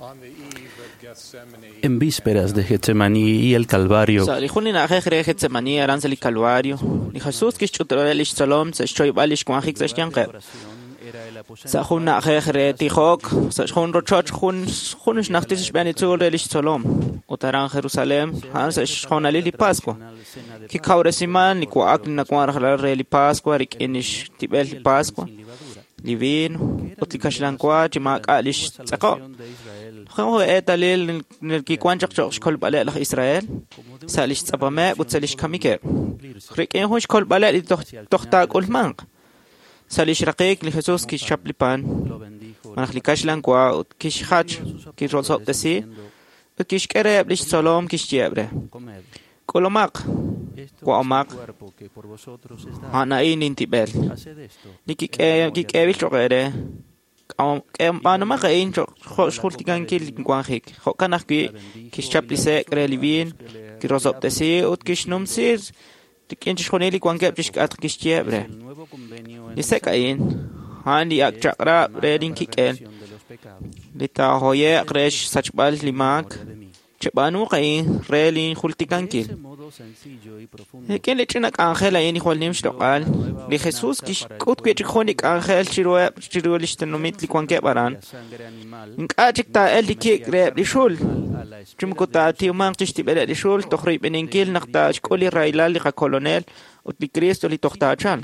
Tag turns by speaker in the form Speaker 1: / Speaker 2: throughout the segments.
Speaker 1: En vísperas de Getsemaní y el Calvario,
Speaker 2: Salihuni na khre Getsemaní aranza li Calvario. Ni Jesús kish chutralish salom sa shoy balish kwa khik sa shyanqa. Sa khuna khre tikhok sa khun rochach khunish nachtish bani tulalish salom. Utaran Jerusalem han sa khuna li Pascua. Ki kauresiman ni kwa akli na kwa khla li Pascua rik inish tibel li Pascua. Livin utikashlan kwa timak alish tsaqo. خو إيطاليا نركي كوانجق شوش كل بلاء لخ إسرائيل سالش صبامة بتسالش كميكة خريكين هوش كل بلاء تختاق كل مانق سالش رقيق لخصوص كيش شابليبان منخلي كاشلان كوا كيش خاتش كيش رول صوب تسي كيش كرب ليش سلام كيش جابره كل ماق كوا ماق أنا إيه ننتبه لكي كيبل شغله أنا ما قاين شغل تيجان كيل قانخيك خو كان أخي كيش شابليسة كريليفين كيروزاب تسي أو كيش نمسير تكين تشخوني لي قانك بتش كأت كيش جابره لسه قاين هاني أكتر ريدين كيكين لتاهوية قريش سجبال لماك شبانو قاين ريلين خل تيجان كيل لكن لتشنك آنخيل يعني خالني مش لقال لخصوص كيش كود كيش خونك آنخيل شروع لشتنوميت لكوان كبران إنك أجيك تاعل لكيك راب لشول جم كتا تيومان تشتبه لشول تخريب إنكيل نختاج كولي رايلال لخا كولونيل وتلكريستو لتختاجال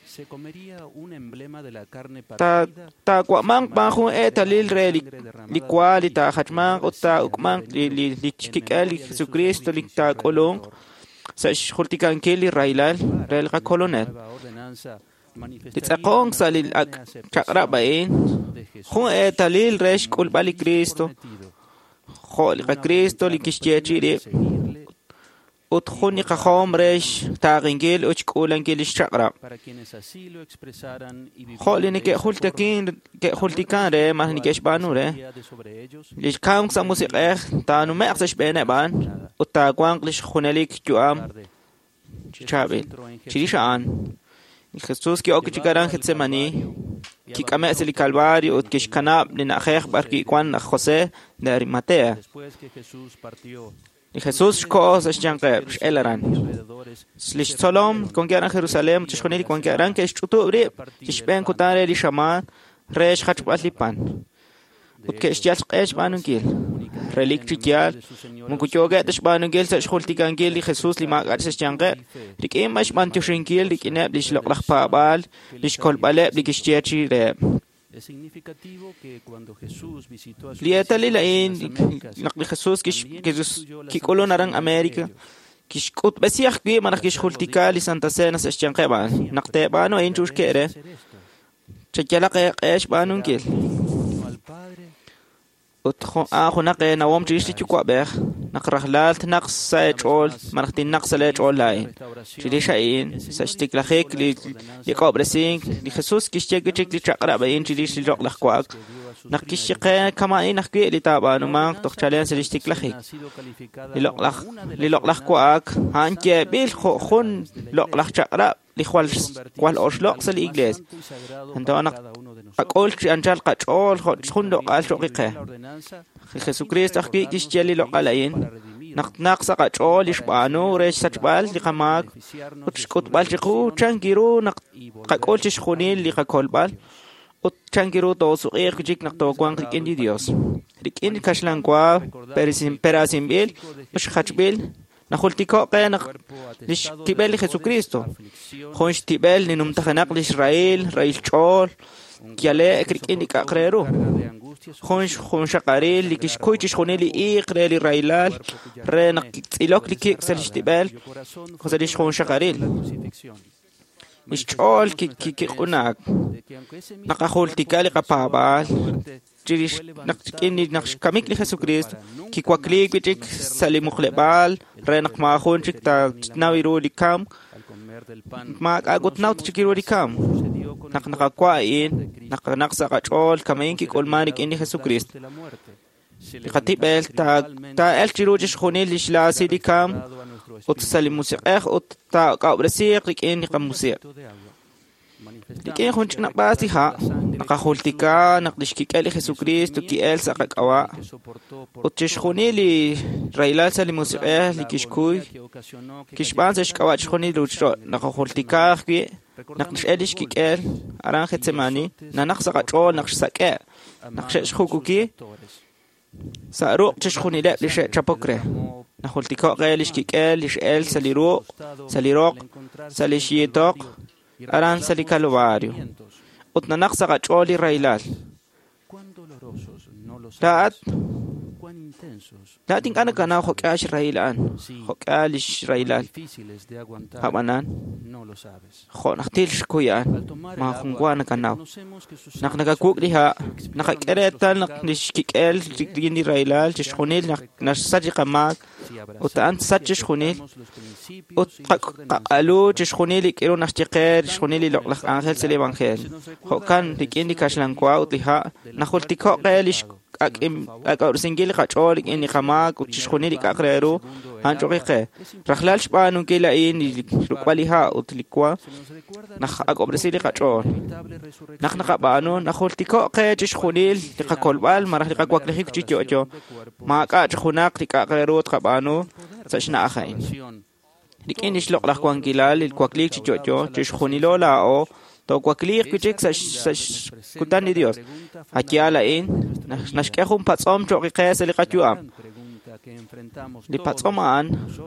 Speaker 2: تا كوامانك باخو تليل ري لكوالي تا خجمانك وتا أكمانك لكيكال لخسوكريستو لكتا كولون سأش خلتي كان كيلي رايلال ريلقا كولونيل تتساقون ساليل أك شقرأ باين خو تليل ريش كل بالي كريستو خالق كريستو لكشتياتي دي وتخوني قخوم ريش تاغنجيل وشكولن كيل الشقرأ خاليني كي كان ري ما هني كيش بانو ري ليش كام كسا موسيقى تانو ما أخسش بينا بان وتاقوان ليش خوناليك جوام شابيل شريش آن خصوص كي أوكي جيكاران Getsemaní كي كما أسلي كالواري وكيش كناب لنا أخيخ باركي إقوان خوسي داري ماتيا Jesús shko sa shjanqe elaran slish solom kongeran Jerusalem tshkhoneli kongeran ke shtutori tshben kutare li shaman resh khachbalipan utke shjalqesh banungil relik tchial munkuchoge tshbanungil sa shkhulti kangel li Jesús li maqar sa shjanqe likim mash man tshingil likine li shlaqlaq pabal li shkol bale li kishtiachi re Lieta lilain naqli Jesús ki kolonaran América kish kut basiach ki manach kish khultika li Santa Cena sa shjanqeba naqte bano inchush kere chakala qesh banunkil utkhon akhunaq nawom chishti chukwaber naqrahlal tnaqs saechol manachtin naqsale chol lai chilishain sa shtiklakhik li qabresing li Jesús kishchek li chaqra bayin chilish li joqlakh kwak naqkishqe kama inaqki li tabanu ma tokhchalen sa shtiklakhik li loqlakh kwak hanke bil khun loqlakh chaqra li khwal oshloq sa li igles anta أقول أنجال قطول خندق قال شقيقة Jesucristo أخي كيشتيلي لقالين نقص قطول يشبانو ريش سجبال لقماك وتشكوت بالشقو تشانجيرو قول تشخونين لقول بال وتشانجيرو توسوقيق جيك نقطوقوان لكين ديوس لكين كاشلان قوا براسين بيل مش خاتبيل نقول تيكوقي ليش تبال Jesucristo خونش تبال لنمتخنق لإسرائيل رئيس شول كيالي أكريك إنك أقريرو خونش قاريل لكيش كويتش خونيلي إيقريلي رايلال رينق إلوك لكيك سالش تبال خزاليش خونش قاريل إشتول كي قناك نقاخول تيكالي قبابال جريش نقشكيني نقش كميك لي Jesucristo كي كواكليك بيجيك سالي مخلبال رينق ما خونشك تناويرو لكام ما أقول ناو تشكيرو لكام نقاقوائين نقصا قطول كمين كي كل مانك إني Jesucristo لقطيب تا الجروجش خوني لشلاسي لكام وتسالي موسيقى وتا قابرسيق لك إني قم موسيق Likin hunch na basi ha. Nakahultika, nakdishkikeli Jesucristo, kiel sa kakawa. Utchishkunili, railal sa limusiqeh, likishkuy. Kishban sa shkawa chkunili luchro. Nakahultika, nakdishelish kikel, arang Getsemani, nanaksa nakshake. Naksheshkukuki. Sa ruq chishkunilep lishe chapokre. Nakahultika lish kikel, lish el saliruq, salishiyetok. Aran sa Calvario. Ut nanaksa kacholi railal. Dating anak kana hokash railan. Hokalish railal. Habanan. Ho naktil shkuyan. Ma khungwana kana. Naknagakuk liha. Nakakretal naknishkikel digini railal chishkhunil nashsaji qamak. Ut ant satchkhunil. Ut qalu chishkhunil ikiro nashtiqer chishkhunil loqlaq angel sel evangel. Hokan digini kashlankwa ut liha. Nakhultiko qelish akaursingil qachol ini qamak uchishkhunil aqreru hanchoqiqe rakhlal shpanu kilain luqaliha utlikwa nakh akobresili qachol nakhnaqabano nakhultiko qechishkhunil liqakolbal marah liqakwaklik chichocho ma qachkhunaq liqaqreru qabano sashna akhain dikinish loqlaq kwankilal likwaklik chichocho chishkhunilo lao to kwaklik kuchik sash kutani Dios aquí alain nashkehum patsom choqiqes liqatyuam li patsoman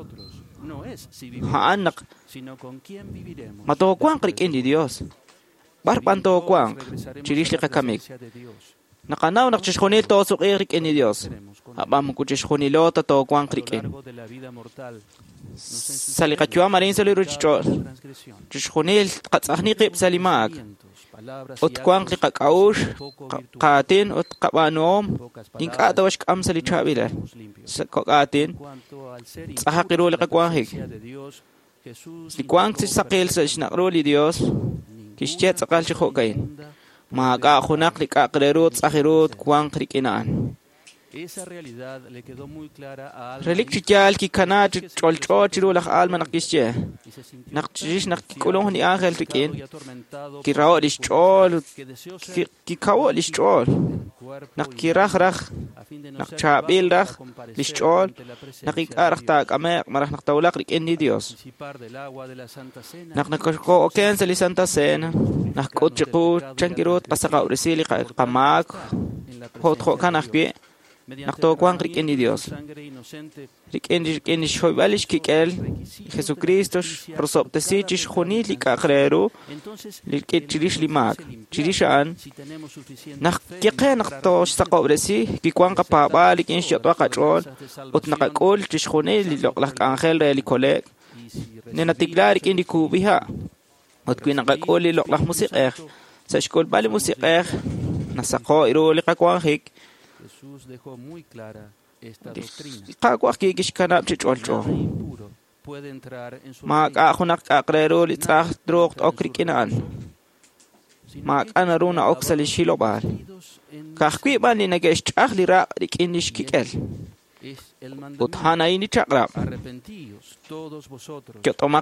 Speaker 2: haanak mato kwang krikin di Dios barpanto kwang chirish liqakamik nakanaw nakchishkhunil to suqirik in Dios abam kuchishkhunilo to kwang krikin saliqatyuam marin saliruchcho chishkhunil qatsahni qib salimak ut kwang liqaqaush qatin ut qabanom inqatawash qam salichabila qatin tsahaqiru liqaqwahik likwang saqil saqro li Dios kishchet saqal chikhokain ma qa khunaq liqaqreru tsahirut kwang krikinan Relik chikyal ki kana cholcho chiro lak alma nakische nakchish nakikulong ni angel tikin ki raw lish chol ki kawo lish chol nakirah nakchabil rak lish chol nakikarah ta kamek marah naktawlak rik ni Dios naknakko oken sa Santa Cena nakot chiku chankirot kasaka urisili qamak hot kanakbi nakto kwang rikin ni Dios rikin shoybalish kikel Jesucristo prosoptesi chishkhuni liqaqreru likichirish limak chirishan nak kiqe nakto saqobresi kikwang qapaba likin shotwa qachol ut naqaqol chishkhuni liloqlaq angel relikolek nenatiglar rikin dikubiha ut kwinaqaqol liloqlaq musiqer sashkol bali musiqer nasaqo iro liqaqwang hik
Speaker 3: Jesús dejó muy clara esta doctrina. Puede entrar en su arrepentíos todos vosotros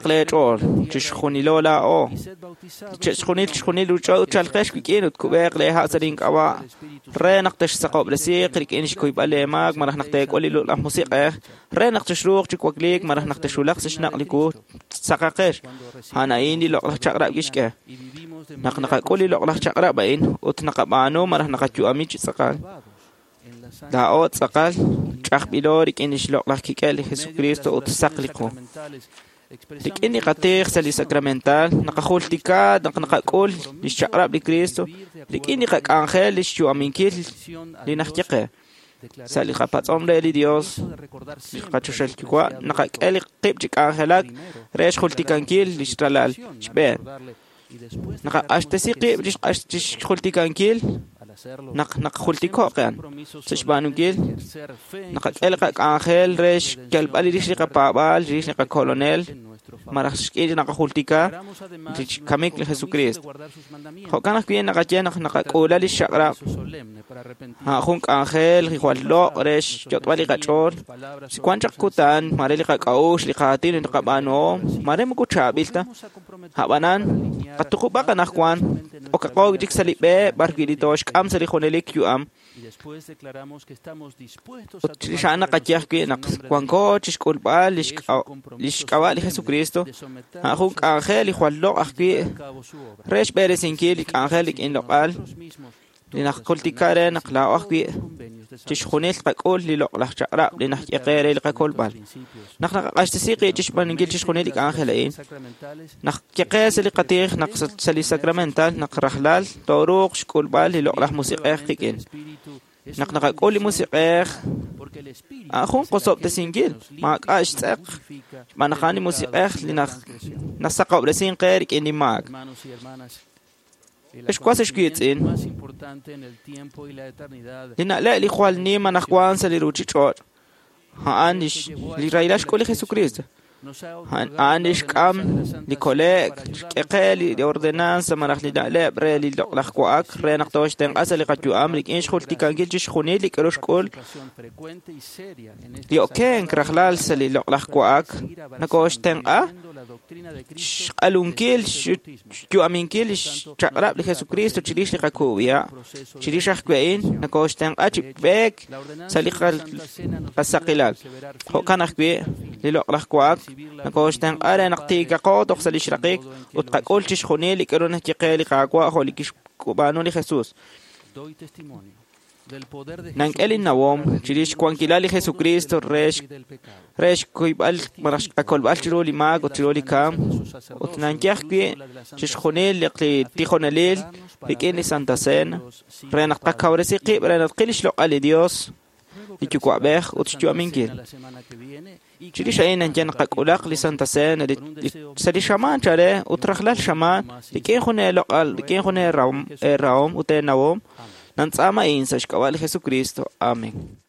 Speaker 2: daot sakal chaqbilor ikinish loqlaq kikel Jesucristo ut saqliqo ikini qatir sali sacramental naqahultika naqaqol lishaqrab li Cristo ikini qaq angel lishu aminkil linaqtiqe sali qapatzom li Dios qachushel kwa naqaqel qibchik angelak resh khultikankil lishtalal shbe naqashtasi qibchish qashtish khultikankil naqkhultiko qan sishbanugil naqaqel qaq angel resh kalbali rish qapabal rish qakolonel marashkiri nakahultika kamik Jesucristo hokanak bien nakachenak nakakula li shakra hunk ángel hiwallo resh jotwali kachol sikwanchak kutan mareli kakaush li katin nakabano mare mukuchabilta habanan katukuba kanakwan o kakog dik salibe barkiditosh kam sali khonelik yuam Utilizando que Juan Coches, Culpal, Lishkawa, Jesucristo, Ahunk Angel, y Juan Lo, aquí, Resh Beres in Kilik, Angelic in local, Linach Kultikare, Nakla, aquí, Tishhunet, Kakol, Lilo, Lachara, Linach Yakere, Kakolbal. Nach Astisiki, Tishban in Gilchhunetic Angelain, Nach Yakes, Likatir, Nak Sali Sacramental, Nakrahlal, Toruk, Kulbal, Lilo, Musikin. Nakakuli musiqeq ahun qosob tasingil ma qashaq manaqani musiqeq linak nasaqab lasin qerik ini mag ايش كواس شكيتين لنا لا لي خوالني ما نخوان سلي روتشي تشور ها انش لي رايلاش كل Jesucristo Anish kam li kolek qeli li ordenanza marax li dale bre li laqquak re naqtosh ten asali qatu amrik insh khulti kan giljish khuni li kerosh kol li oken krahlal sali laqquak nakosh ten a alunkil ju aminkil chaqrab li Jesucristo chirish li qakuya chirish akhwein nakosh ten a chibek sali qasaqilal ho kan akhwe li laqquak نكوشتن أنا نقتيك قاط وخسل الشرقيق وتقول تشخوني لك أرونا تقالي قاقوا خوليكش كوبانو لخسوس نانكال النوام تريش كوانكيلا لخسوكريستو ريش كويبال مرش أكل بالشرولي ماغ وترولي كام وتنانكيخ كي تشخوني لك تيخون الليل بكيني سانتا سين رينا قاكاورسي قيب رينا تقلش لو قالي ديوس لكيكو عباخ وتشتوا منكيل Chiri shayin jan qakulaq li Santa Cena li shaman chale utrahlal shaman li ken khone loqal li ken khone raum uten nawom nan tsama in sa shkawal Jesucristo amen